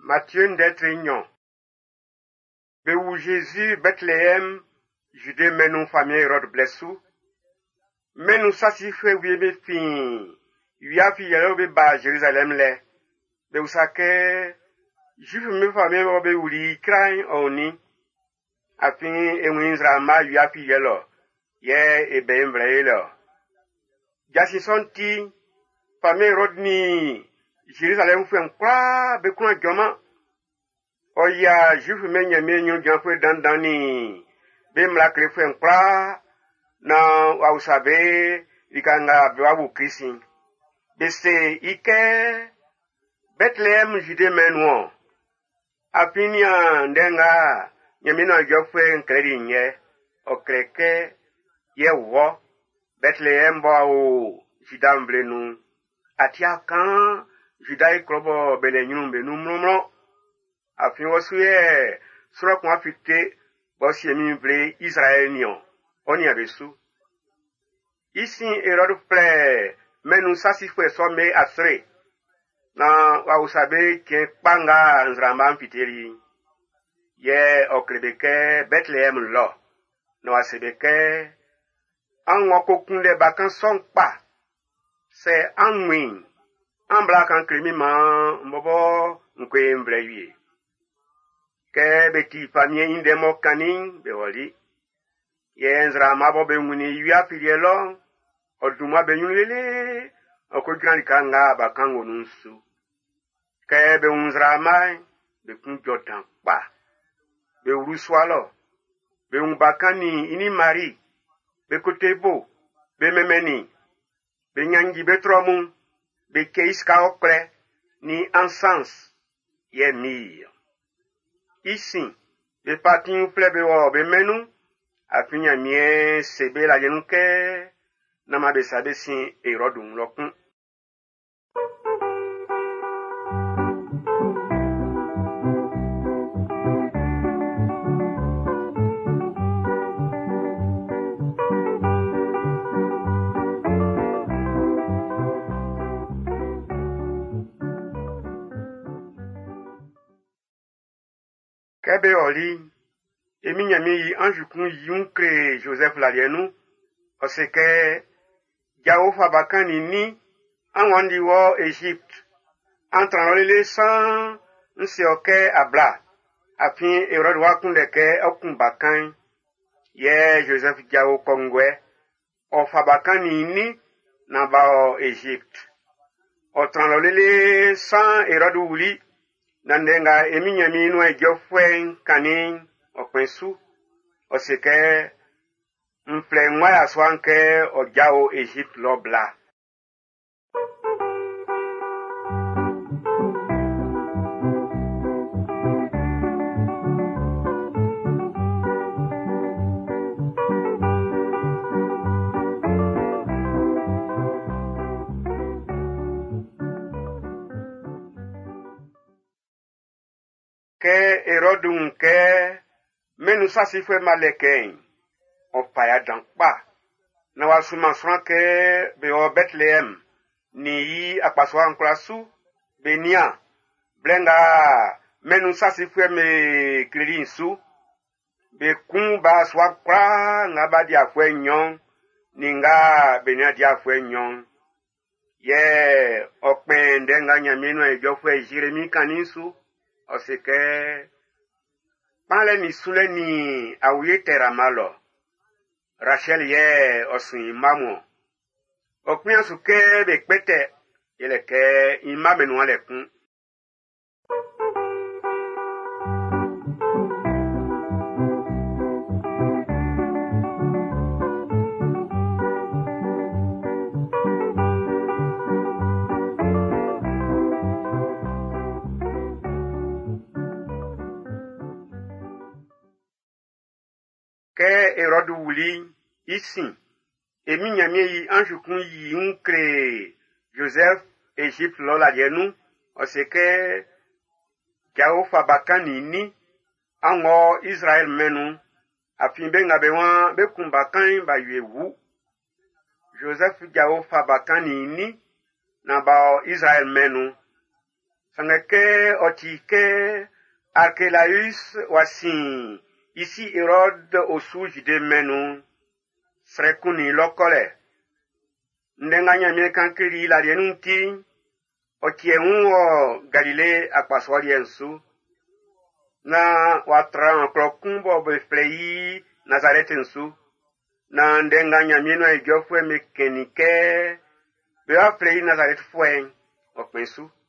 Matthieu Ndetregnon. Be où Jésus, Bethléem, Judée menou famille Hérode blessou. Menou satisfait oui be fin. Yuya fi yelo be ba Jérusalem le. Be usake Juif me famille be wuli crain oni. Afin enwinzra ma yuya fi yelo. Ye ebe mbrelo. Jasi sonti famille Hérode ni Jérusalem fait quoi be kuna joma. Oya Juif me nyame nyu janfwe dandani. Be mlakre fait quoi na wa usabe likanga bewabu Krisin. Bese ike Bethlehem Judée menwo. Apinia ndenga nyamina jofwe nkredi nye. Okreke ye wo Bethlehem bo o Juda mblenu. Atia kan Juda ikrobo belenyum benu mlomlo. Afin wosuye sura kwa fite bosi emi mble Israel nion. Oni abesu. Ici Hérode ple menu sasifwe some asre. Na wa usabe ke panga nzramba mfiteri. Ye okrebeke Bethlehem lo. No asebeke an wakokunde bakan son pa. Se anwin. An blakan krimi man mbobo nkwe mbrewie. Ke beti famye indemo kanin bewali. Ye nzramba bobe nguni yuya pilielo. Oduma benyulele. Okujran kanga bakango nunsu. Ke be unzramai be kunjotan pa. Be uruswalo. Be umbakani ini mari. Be kotebo. Be memeni. Be nyangi betromu. Be keiska okre. Ni ansans. Ye mir. Ici. Be patin plebe wo be menu. Afinya mie sebe la yenuke. Nama be sabe sin Hérode unlokun. Kebe oli, emi nyami yi anjukun yun kre Joseph Lalienu, oseke Jao fabakani ni anwandi wo Egypte, antranolele san nseoke abla, afin Hérode wakundeke okumbakan, ye Joseph Jao kongwe, o fabakani ni nabao Egypte. O tranolele san Hérode wuli, nandenga eminyami no ejofwen kanin okwensu oseke mfle nwa aswanke ojao Egypt lobla. Ke Hérodun ke menu sasifwe maleken o paya dankpa na wasuma swan ke be o Bethlehem ni yi akpaswa nkrasu benia blenga menu sasifwe me kredi su be kun ba swa kwa ngaba dia fwe nyon ninga benia dia fwe nyon ye okpen ndenga nyamino ejofwe Jeremi kaninsu oseke pale ni sule ni awye teramalo Rachel ye osun imamo okpin suke be pete yeleke imamenu alekun ke Hérode wuli ici emi nyame yi anjukun yi unkre Joseph Egypte lola yenu oseke Jao fabakani ni ango Israel menu afin benga bewan bekumbakan ba yewu Joseph Jao fabakani ni na ba Israel menu Sangeke otike Archelaus wasin ici Hérode au sous Judée menu srekuni lokole ndenga nyamie kankiri la rienunti otienwo Galilée akpaswali ensu na watra klokumbo beflei Nazareth ensu na ndenga nyamie no ejofwe mekenike be aflei Nazareth fwe okpensu